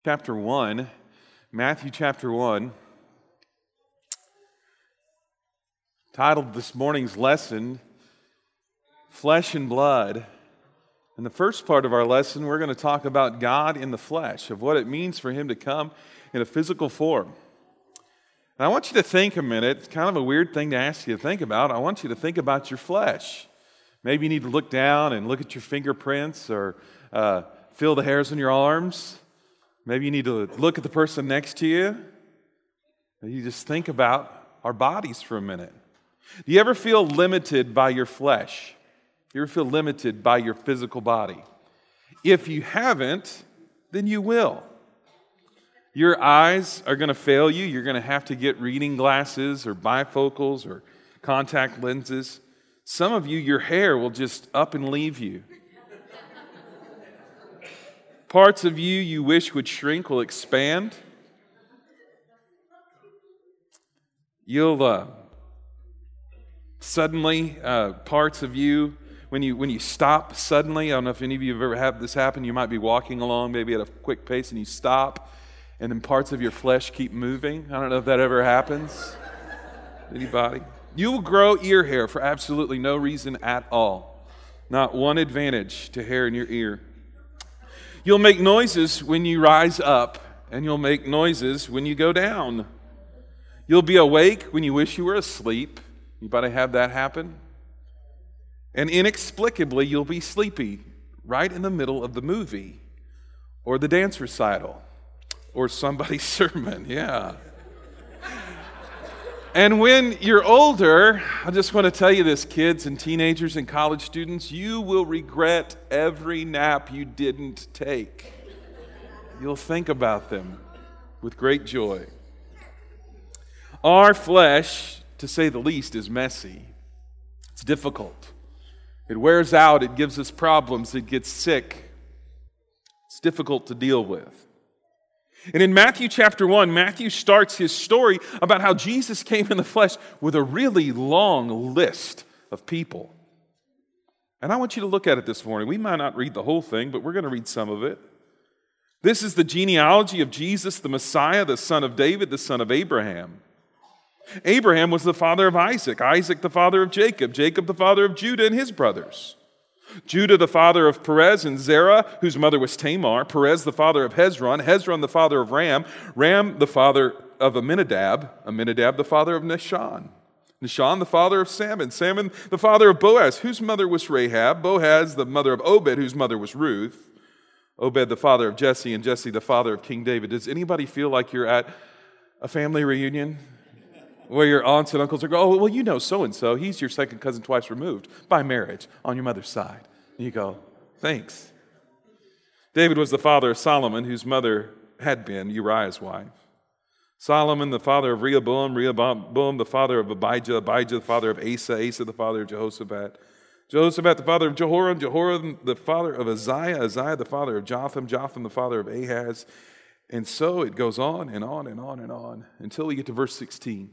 chapter 1, Matthew chapter 1, titled this morning's lesson, Flesh and Blood. In the first part of our lesson, we're going to talk about God in the flesh, of what it means for Him to come in a physical form. And I want you to think a minute, it's kind of a weird thing to ask you to think about. I want you to think about your flesh. Maybe you need to look down and look at your fingerprints or feel the hairs on your arms. Maybe you need to look at the person next to you. You just think about our bodies for a minute. Do you ever feel limited by your flesh? Do you ever feel limited by your physical body? If you haven't, then you will. Your eyes are going to fail you. You're going to have to get reading glasses or bifocals or contact lenses. Some of you, your hair will just up and leave you. Parts of you wish would shrink will expand. You'll suddenly, parts of you, when you stop suddenly, I don't know if any of you have ever had this happen, you might be walking along maybe at a quick pace and you stop, and then parts of your flesh keep moving. I don't know if that ever happens. Anybody? You will grow ear hair for absolutely no reason at all. Not one advantage to hair in your ear. You'll make noises when you rise up, and you'll make noises when you go down. You'll be awake when you wish you were asleep. Anybody have that happen? And inexplicably, you'll be sleepy right in the middle of the movie or the dance recital or somebody's sermon. Yeah. And when you're older, I just want to tell you this, kids and teenagers and college students, you will regret every nap you didn't take. You'll think about them with great joy. Our flesh, to say the least, is messy. It's difficult. It wears out. It gives us problems. It gets sick. It's difficult to deal with. And in Matthew chapter 1, Matthew starts his story about how Jesus came in the flesh with a really long list of people. And I want you to look at it this morning. We might not read the whole thing, but we're going to read some of it. This is the genealogy of Jesus, the Messiah, the son of David, the son of Abraham. Abraham was the father of Isaac, Isaac the father of Jacob, Jacob the father of Judah and his brothers. Judah the father of Perez and Zerah, whose mother was Tamar, Perez the father of Hezron, Hezron the father of Ram, Ram the father of Amminadab, Amminadab the father of Nahshon, Nahshon the father of Salmon, Salmon the father of Boaz, whose mother was Rahab, Boaz the mother of Obed, whose mother was Ruth, Obed the father of Jesse, and Jesse the father of King David. Does anybody feel like you're at a family reunion where your aunts and uncles are going, oh, well, you know so-and-so, he's your second cousin twice removed by marriage on your mother's side. And you go, thanks. David was the father of Solomon, whose mother had been Uriah's wife. Solomon, the father of Rehoboam, Rehoboam, the father of Abijah, Abijah, the father of Asa, Asa, the father of Jehoshaphat, Jehoshaphat, the father of Jehoram, Jehoram, the father of Uzziah, Uzziah, the father of Jotham, Jotham, the father of Ahaz. And so it goes on and on and on and on until we get to verse 16.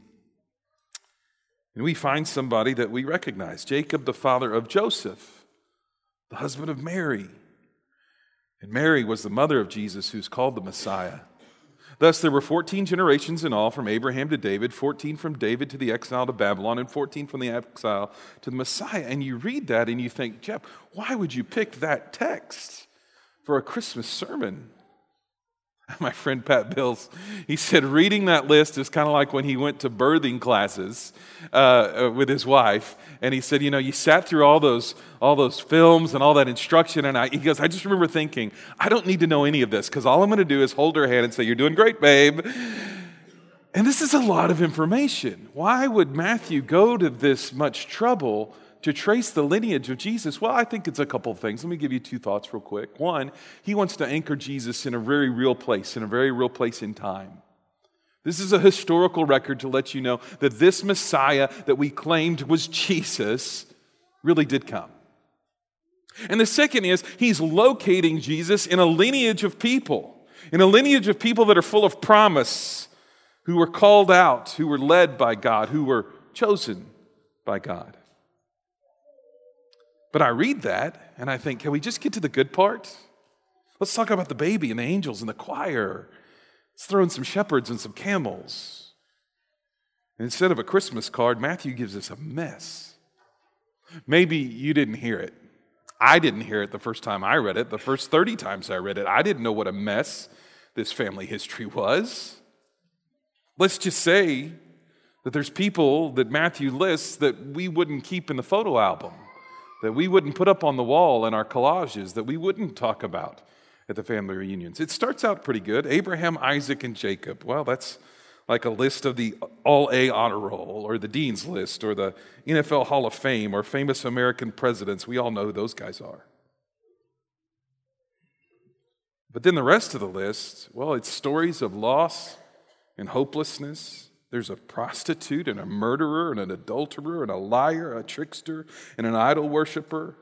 And we find somebody that we recognize, Jacob, the father of Joseph, the husband of Mary. And Mary was the mother of Jesus, who's called the Messiah. Thus, there were 14 generations in all from Abraham to David, 14 from David to the exile to Babylon, and 14 from the exile to the Messiah. And you read that and you think, Jeff, why would you pick that text for a Christmas sermon? My friend Pat Bills, he said reading that list is kind of like when he went to birthing classes with his wife, and he said, you sat through all those films and all that instruction, and he goes, I just remember thinking, I don't need to know any of this, because all I'm going to do is hold her hand and say, you're doing great, babe. And this is a lot of information. Why would Matthew go to this much trouble to trace the lineage of Jesus? Well, I think it's a couple of things. Let me give you two thoughts real quick. One, he wants to anchor Jesus in a very real place, in time. This is a historical record to let you know that this Messiah that we claimed was Jesus really did come. And the second is he's locating Jesus in a lineage of people that are full of promise, who were called out, who were led by God, who were chosen by God. But I read that and I think, can we just get to the good part? Let's talk about the baby and the angels and the choir. Let's throw in some shepherds and some camels. And instead of a Christmas card, Matthew gives us a mess. Maybe you didn't hear it. I didn't hear it the first time I read it. The first 30 times I read it, I didn't know what a mess this family history was. Let's just say that there's people that Matthew lists that we wouldn't keep in the photo album, that we wouldn't put up on the wall in our collages, that we wouldn't talk about at the family reunions. It starts out pretty good. Abraham, Isaac, and Jacob. Well, that's like a list of the All-A honor roll, or the Dean's List, or the NFL Hall of Fame, or famous American presidents. We all know who those guys are. But then the rest of the list, well, it's stories of loss and hopelessness. There's a prostitute and a murderer and an adulterer and a liar, a trickster and an idol worshiper.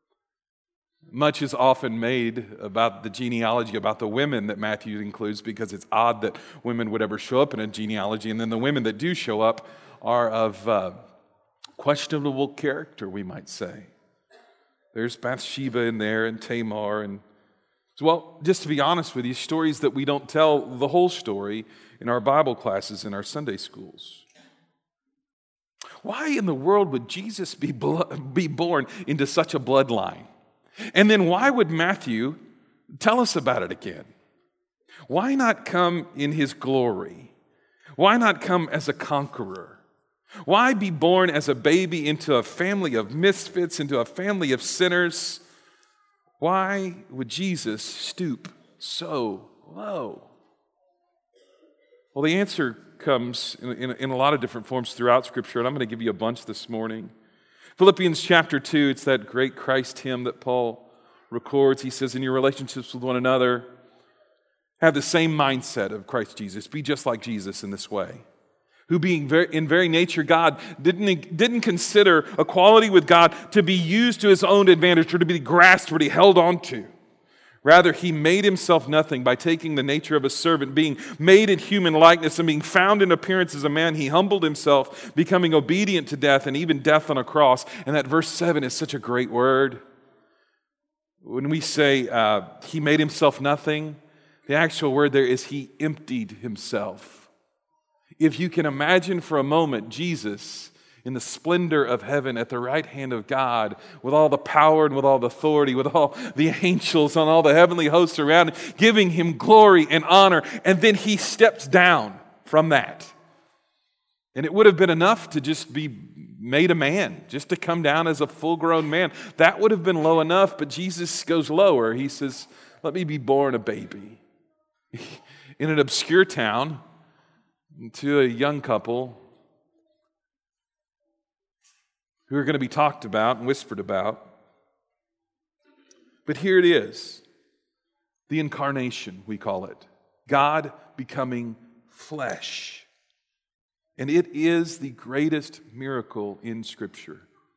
Much is often made about the genealogy, about the women that Matthew includes, because it's odd that women would ever show up in a genealogy, and then the women that do show up are of questionable character, we might say. There's Bathsheba in there, and Tamar, and well, just to be honest with you, stories that we don't tell the whole story in our Bible classes in our Sunday schools. Why in the world would Jesus be born into such a bloodline? And then why would Matthew tell us about it again? Why not come in his glory? Why not come as a conqueror? Why be born as a baby into a family of misfits, into a family of sinners? Why would Jesus stoop so low? Well, the answer comes in a lot of different forms throughout Scripture, and I'm going to give you a bunch this morning. Philippians chapter 2, it's that great Christ hymn that Paul records. He says, in your relationships with one another, have the same mindset of Christ Jesus. Be just like Jesus in this way. Who being in very nature God, didn't consider equality with God to be used to his own advantage or to be grasped or to be held on to. Rather, he made himself nothing by taking the nature of a servant, being made in human likeness and being found in appearance as a man. He humbled himself, becoming obedient to death and even death on a cross. And that verse 7 is such a great word. When we say he made himself nothing, the actual word there is he emptied himself. If you can imagine for a moment Jesus in the splendor of heaven at the right hand of God, with all the power and with all the authority, with all the angels and all the heavenly hosts around him, giving him glory and honor, and then he steps down from that. And it would have been enough to just be made a man, just to come down as a full-grown man. That would have been low enough, but Jesus goes lower. He says, let me be born a baby. In an obscure town, to a young couple who are going to be talked about and whispered about. But here it is, the incarnation, we call it. God becoming flesh. And it is the greatest miracle in Scripture.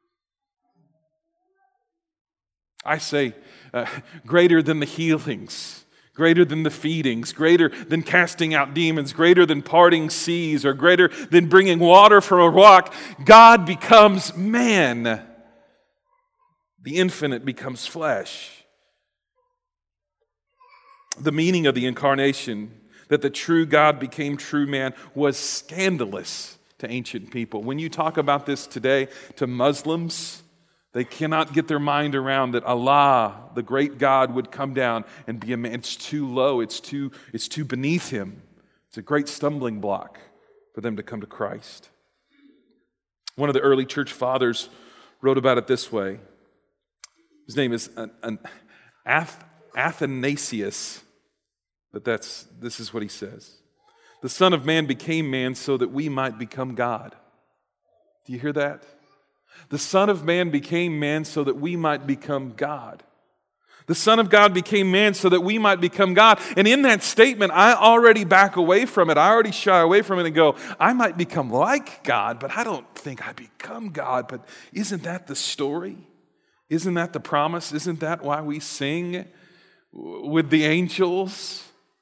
I say greater than the healings, greater than the feedings, greater than casting out demons, greater than parting seas, or greater than bringing water from a rock. God becomes man. The infinite becomes flesh. The meaning of the incarnation, that the true God became true man, was scandalous to ancient people. When you talk about this today to Muslims, they cannot get their mind around that Allah, the great God, would come down and be a man. It's too low. It's too beneath him. It's a great stumbling block for them to come to Christ. One of the early church fathers wrote about it this way. His name is Athanasius, but this is what he says. The Son of Man became man so that we might become God. Do you hear that? The Son of Man became man so that we might become God. The Son of God became man so that we might become God. And in that statement, I already back away from it. I already shy away from it and go, I might become like God, but I don't think I become God. But isn't that the story? Isn't that the promise? Isn't that why we sing with the angels?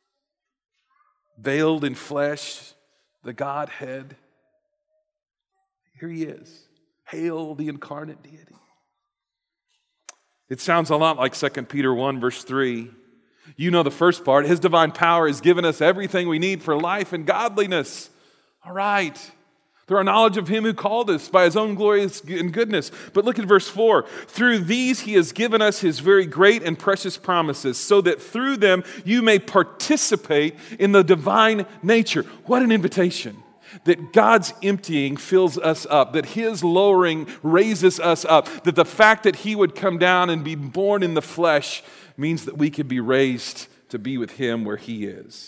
Veiled in flesh, the Godhead. Here he is. Hail the incarnate deity. It sounds a lot like 2 Peter 1 verse 3. You know the first part. His divine power has given us everything we need for life and godliness. All right. Through our knowledge of Him who called us by His own glorious and goodness. But look at verse 4. Through these He has given us His very great and precious promises, so that through them you may participate in the divine nature. What an invitation. That God's emptying fills us up, that His lowering raises us up, that the fact that He would come down and be born in the flesh means that we could be raised to be with Him where He is.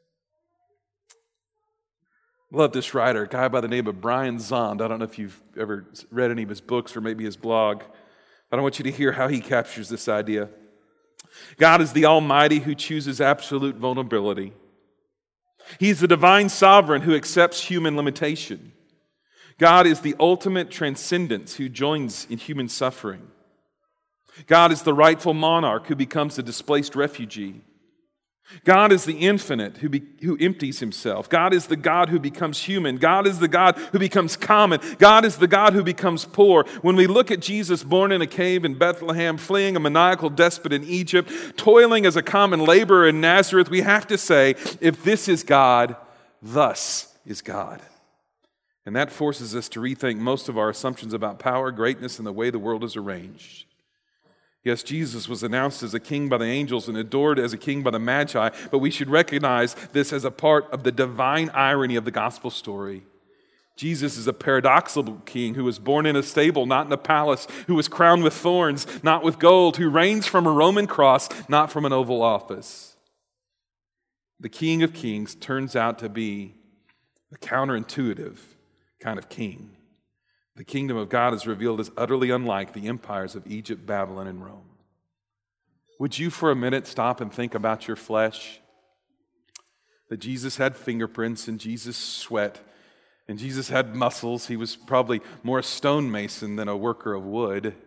I love this writer, a guy by the name of Brian Zahnd. I don't know if you've ever read any of his books or maybe his blog, but I want you to hear how he captures this idea. God is the Almighty who chooses absolute vulnerability. He's the divine sovereign who accepts human limitation. God is the ultimate transcendence who joins in human suffering. God is the rightful monarch who becomes a displaced refugee. God is the infinite who empties Himself. God is the God who becomes human. God is the God who becomes common. God is the God who becomes poor. When we look at Jesus born in a cave in Bethlehem, fleeing a maniacal despot in Egypt, toiling as a common laborer in Nazareth, we have to say, if this is God, thus is God. And that forces us to rethink most of our assumptions about power, greatness, and the way the world is arranged. Yes, Jesus was announced as a king by the angels and adored as a king by the Magi, but we should recognize this as a part of the divine irony of the gospel story. Jesus is a paradoxical king who was born in a stable, not in a palace, who was crowned with thorns, not with gold, who reigns from a Roman cross, not from an Oval Office. The King of Kings turns out to be a counterintuitive kind of king. The kingdom of God is revealed as utterly unlike the empires of Egypt, Babylon, and Rome. Would you for a minute stop and think about your flesh? That Jesus had fingerprints and Jesus sweat and Jesus had muscles. He was probably more a stonemason than a worker of wood.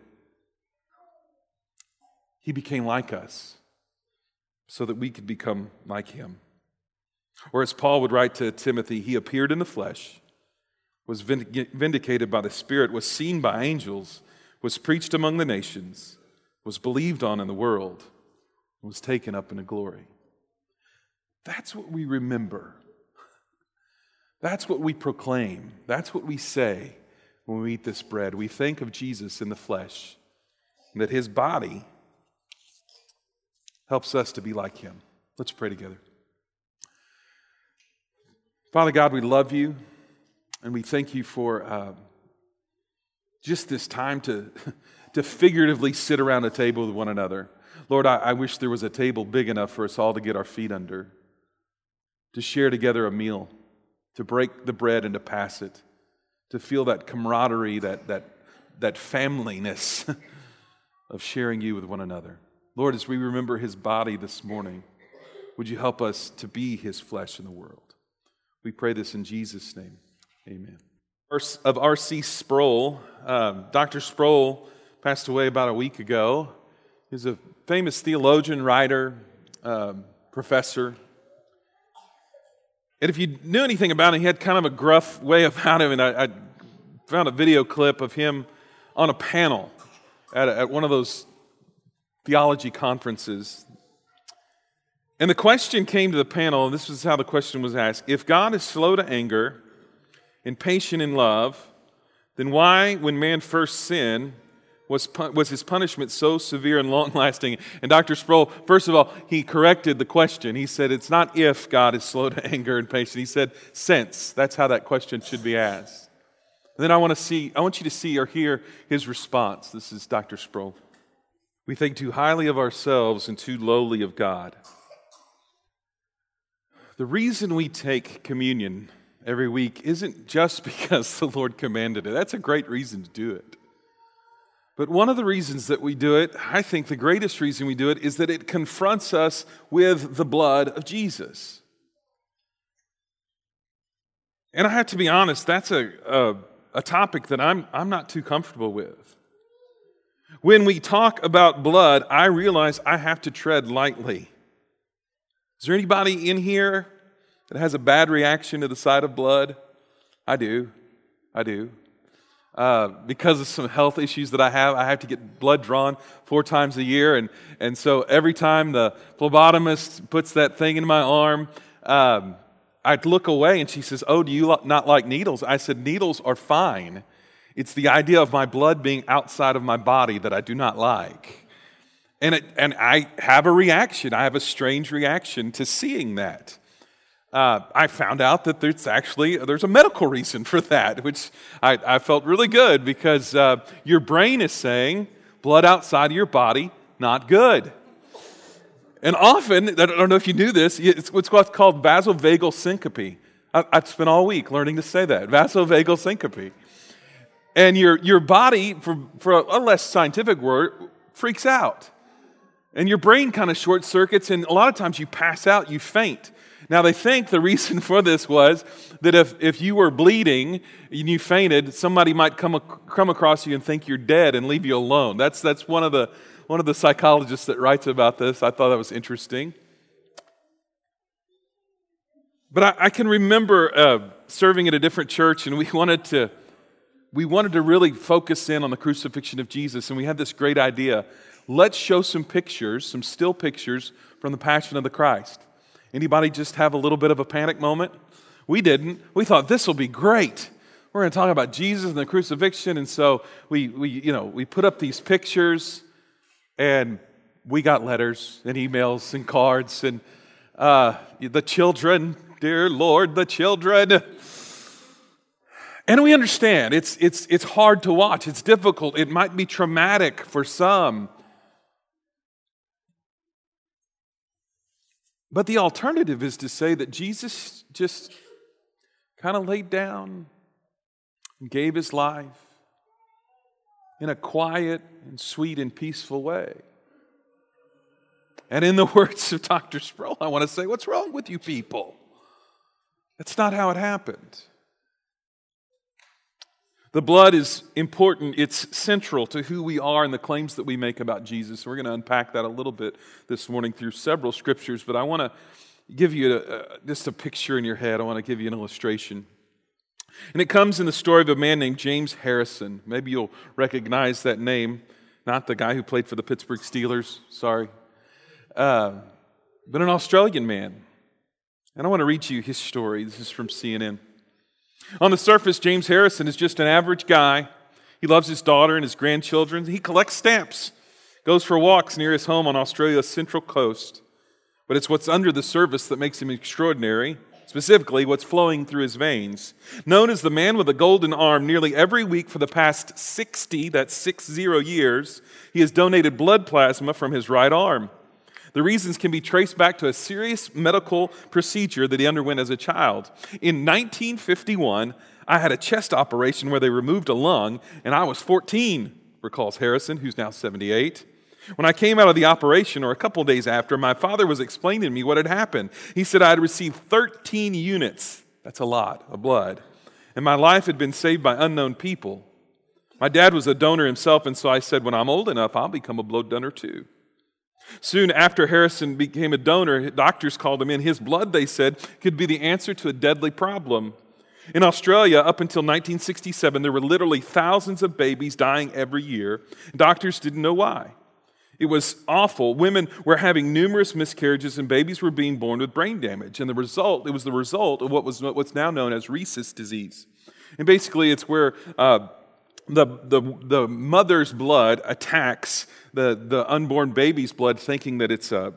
He became like us so that we could become like Him. Or as Paul would write to Timothy, He appeared in the flesh, was vindicated by the Spirit, was seen by angels, was preached among the nations, was believed on in the world, and was taken up into glory. That's what we remember. That's what we proclaim. That's what we say when we eat this bread. We think of Jesus in the flesh, and that His body helps us to be like Him. Let's pray together. Father God, we love You. And we thank You for just this time to figuratively sit around a table with one another. Lord, I wish there was a table big enough for us all to get our feet under, to share together a meal, to break the bread and to pass it, to feel that camaraderie, that familyness of sharing You with one another. Lord, as we remember His body this morning, would You help us to be His flesh in the world? We pray this in Jesus' name. Amen. Of R.C. Sproul. Dr. Sproul passed away about a week ago. He's a famous theologian, writer, professor. And if you knew anything about him, he had kind of a gruff way about him. And I found a video clip of him on a panel at one of those theology conferences. And the question came to the panel, and this is how the question was asked. If God is slow to anger and patient in love, then why, when man first sinned, was his punishment so severe and long-lasting? And Dr. Sproul, first of all, he corrected the question. He said, it's not if God is slow to anger and patient. He said, since. That's how that question should be asked. And then I want you to see or hear his response. This is Dr. Sproul. We think too highly of ourselves and too lowly of God. The reason we take communion every week isn't just because the Lord commanded it. That's a great reason to do it. But one of the reasons that we do it, I think the greatest reason we do it, is that it confronts us with the blood of Jesus. And I have to be honest, that's a topic that I'm not too comfortable with. When we talk about blood, I realize I have to tread lightly. Is there anybody in here that has a bad reaction to the sight of blood? I do. because of some health issues that I have to get blood drawn 4 times a year. And so every time the phlebotomist puts that thing in my arm, I'd look away and she says, "Oh, do you not like needles?" I said, "Needles are fine. It's the idea of my blood being outside of my body that I do not like." And I have a reaction. I have a strange reaction to seeing that. I found out that there's a medical reason for that, which I felt really good, because your brain is saying blood outside of your body, not good. And often, I don't know if you knew this, it's what's called vasovagal syncope. I've spent all week learning to say that, vasovagal syncope. And your body, for a less scientific word, freaks out. And your brain kind of short circuits, and a lot of times you pass out, you faint. Now, they think the reason for this was that if you were bleeding and you fainted, somebody might come across you and think you're dead and leave you alone. That's one of the psychologists that writes about this. I thought that was interesting. But I can remember serving at a different church, and we wanted to really focus in on the crucifixion of Jesus, and we had this great idea. Let's show some pictures, some still pictures from the Passion of the Christ. Anybody just have a little bit of a panic moment? We didn't. We thought this will be great. We're going to talk about Jesus and the crucifixion, and so we put up these pictures, and we got letters and emails and cards, and the children, dear Lord, the children. And we understand it's hard to watch. It's difficult. It might be traumatic for some. But the alternative is to say that Jesus just kind of laid down and gave his life in a quiet and sweet and peaceful way. And in the words of Dr. Sproul, I want to say, what's wrong with you people? That's not how it happened. The blood is important. It's central to who we are and the claims that we make about Jesus. We're going to unpack that a little bit this morning through several scriptures, but I want to give you just a picture in your head. I want to give you an illustration. And it comes in the story of a man named James Harrison. Maybe you'll recognize that name. Not the guy who played for the Pittsburgh Steelers, sorry. But an Australian man. And I want to read you his story. This is from CNN. On the surface, James Harrison is just an average guy. He loves his daughter and his grandchildren. He collects stamps, goes for walks near his home on Australia's central coast. But it's what's under the surface that makes him extraordinary, specifically what's flowing through his veins. Known as the man with a golden arm, nearly every week for the past 60 years, he has donated blood plasma from his right arm. The reasons can be traced back to a serious medical procedure that he underwent as a child. In 1951, I had a chest operation where they removed a lung, and I was 14, recalls Harrison, who's now 78. When I came out of the operation, or a couple days after, my father was explaining to me what had happened. He said I had received 13 units, that's a lot, of blood, and my life had been saved by unknown people. My dad was a donor himself, and so I said, when I'm old enough, I'll become a blood donor too. Soon after Harrison became a donor, doctors called him in. His blood, they said, could be the answer to a deadly problem. In Australia, up until 1967, there were literally thousands of babies dying every year. Doctors didn't know why. It was awful. Women were having numerous miscarriages, and babies were being born with brain damage. And it was the result of what's now known as Rhesus disease. And basically, it's where the mother's blood attacks the unborn baby's blood, thinking that it's a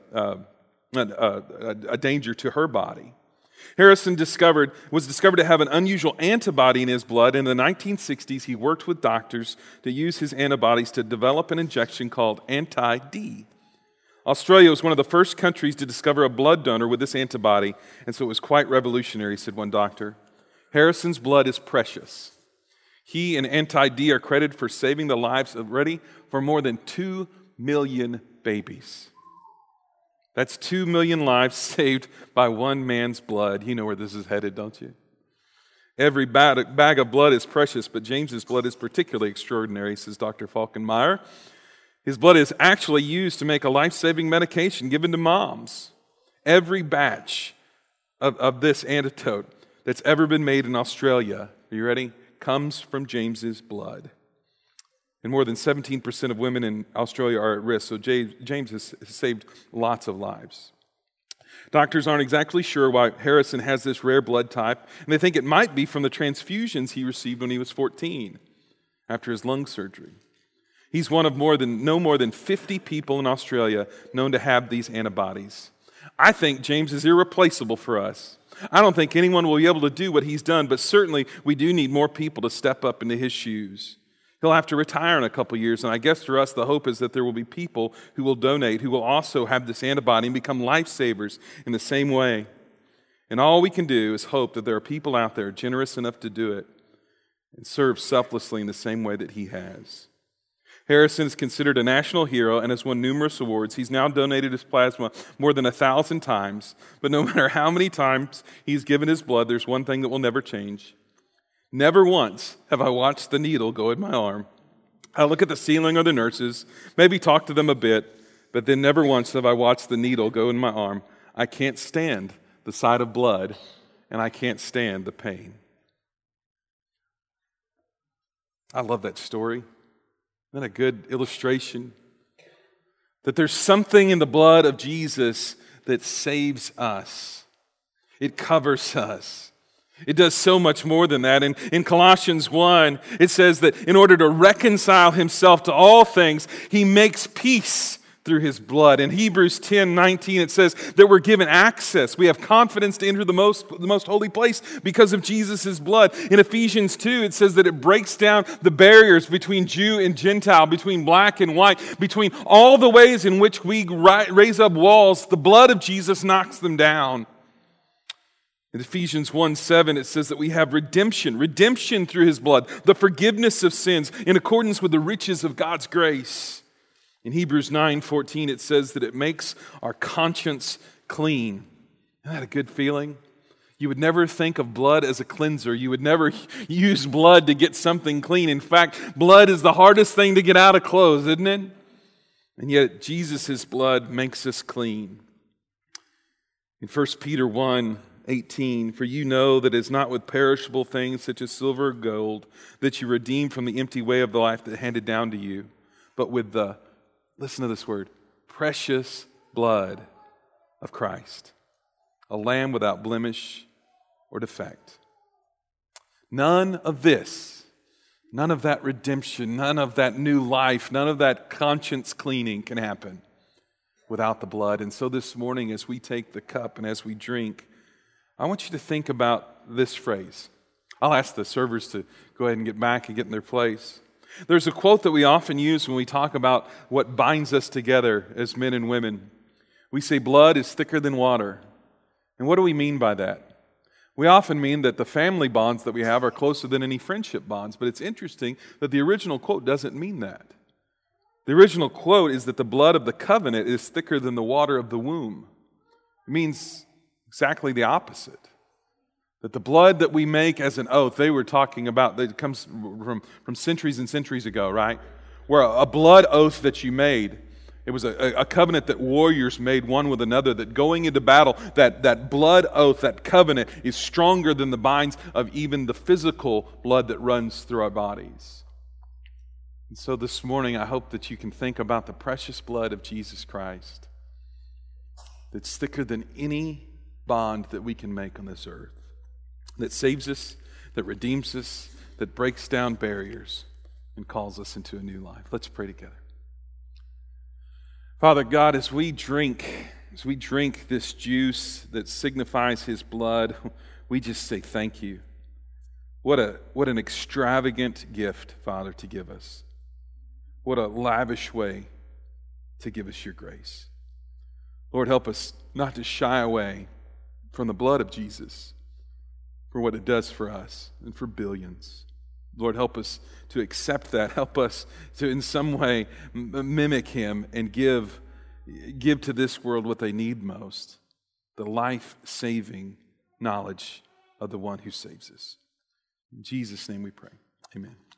danger to her body. Harrison was discovered to have an unusual antibody in his blood. In the 1960s, he worked with doctors to use his antibodies to develop an injection called Anti-D. Australia was one of the first countries to discover a blood donor with this antibody, and so it was quite revolutionary, said one doctor. Harrison's blood is precious. He and Anti-D are credited for saving the lives of, for more than 2 million babies. That's 2 million lives saved by one man's blood. You know where this is headed, don't you? Every bag of blood is precious, but James's blood is particularly extraordinary, says Dr. Falkenmeyer. His blood is actually used to make a life-saving medication given to moms. Every batch of this antidote that's ever been made in Australia, are you ready? comes from James's blood. And more than 17% of women in Australia are at risk, so James has saved lots of lives. Doctors aren't exactly sure why Harrison has this rare blood type, and they think it might be from the transfusions he received when he was 14 after his lung surgery. He's one of no more than 50 people in Australia known to have these antibodies. I think James is irreplaceable for us. I don't think anyone will be able to do what he's done, but certainly we do need more people to step up into his shoes. He'll have to retire in a couple years, and I guess for us the hope is that there will be people who will donate, who will also have this antibody and become lifesavers in the same way. And all we can do is hope that there are people out there generous enough to do it and serve selflessly in the same way that he has. Harrison is considered a national hero and has won numerous awards. He's now donated his plasma more than 1,000 times, but no matter how many times he's given his blood, there's one thing that will never change. Never once have I watched the needle go in my arm. I look at the ceiling or the nurses, maybe talk to them a bit, but then never once have I watched the needle go in my arm. I can't stand the sight of blood, and I can't stand the pain. I love that story. Isn't that a good illustration? That there's something in the blood of Jesus that saves us. It covers us. It does so much more than that. In Colossians 1, it says that in order to reconcile himself to all things, he makes peace through his blood. In Hebrews 10:19, it says that we're given access. We have confidence to enter the most holy place because of Jesus' blood. In Ephesians 2, it says that it breaks down the barriers between Jew and Gentile, between black and white, between all the ways in which we raise up walls. The blood of Jesus knocks them down. In Ephesians 1:7, it says that we have redemption through his blood, the forgiveness of sins in accordance with the riches of God's grace. In Hebrews 9:14, it says that it makes our conscience clean. Isn't that a good feeling? You would never think of blood as a cleanser. You would never use blood to get something clean. In fact, blood is the hardest thing to get out of clothes, isn't it? And yet, Jesus' blood makes us clean. In 1 Peter 1:18, for you know that it is not with perishable things such as silver or gold that you redeem from the empty way of the life that handed down to you, but with the, listen to this word, precious blood of Christ, a lamb without blemish or defect. None of this, none of that redemption, none of that new life, none of that conscience cleaning can happen without the blood. And so this morning, as we take the cup and as we drink, I want you to think about this phrase. I'll ask the servers to go ahead and get back and get in their place. There's a quote that we often use when we talk about what binds us together as men and women. We say blood is thicker than water. And what do we mean by that? We often mean that the family bonds that we have are closer than any friendship bonds, but it's interesting that the original quote doesn't mean that. The original quote is that the blood of the covenant is thicker than the water of the womb. It means exactly the opposite. That the blood that we make as an oath, they were talking about, that comes from centuries and centuries ago, right? Where a blood oath that you made, it was a covenant that warriors made one with another, that going into battle, that blood oath, that covenant is stronger than the binds of even the physical blood that runs through our bodies. And so this morning, I hope that you can think about the precious blood of Jesus Christ that's thicker than any bond that we can make on this earth, that saves us, that redeems us, that breaks down barriers and calls us into a new life. Let's pray together. Father God, as we drink this juice that signifies his blood, we just say thank you. What an extravagant gift, Father, to give us. What a lavish way to give us your grace. Lord, help us not to shy away from the blood of Jesus for what it does for us and for billions. Lord, help us to accept that. Help us to in some way mimic him and give to this world what they need most, the life-saving knowledge of the one who saves us. In Jesus' name we pray. Amen.